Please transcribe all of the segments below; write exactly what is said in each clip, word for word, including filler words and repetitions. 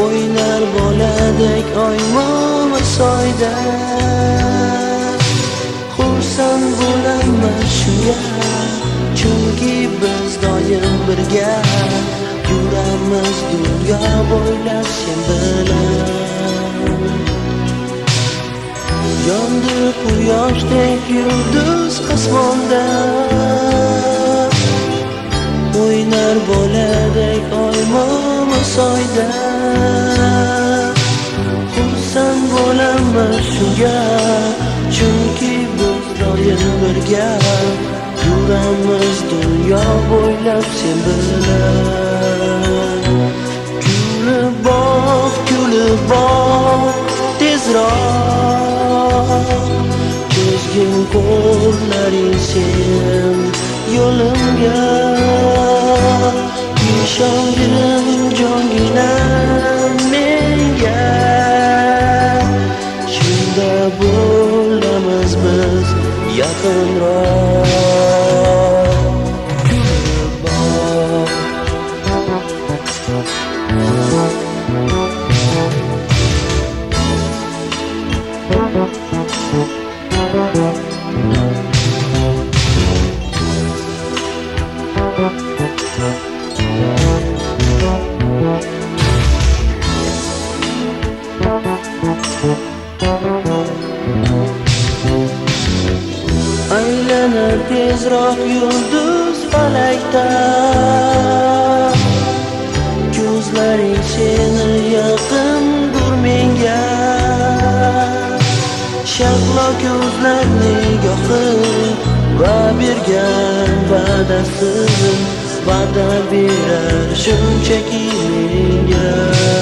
O'ynar boladek oymomi soyda, xursand bo'laman shunga, chunki biz doim birga yuramiz dunyo bo'ylab sen bilan. Yondi quyoshdek yulduz osmonda, o'ynar boladek oymomi soyda, xursand bo'laman shunga, chunki biz doim birga yuramiz dunyo bo'ylab sen bilan. Kulib boq, kulib boq tezroq, cho'zgin qo'llaring sen yo'limga, ishongin jonginam menga, shunda bo'lamiz biz yaqinroq. Kulib boq. Aylanar tezroq yulduz falakda, ko'zlaring seni yaqindir menga, shahlo ko'zlar nigohi va bergan va'dasi, va'da berar shunchaki menga.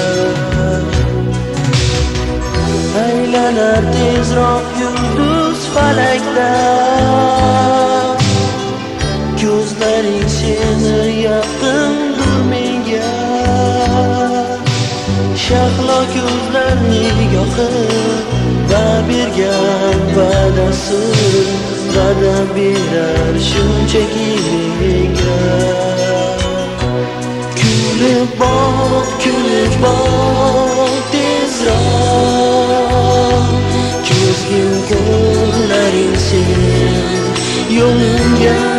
Aylanar tezroq yulduz falakda, ko'zlaring seni yaqindir menga, shahlo ko'zlar nigohi va bergan va'dasi, va'da berar shunchaki menga. Kulib boq, kulib boq tezroq, cho'zgin qo'llaring sen yo'limga,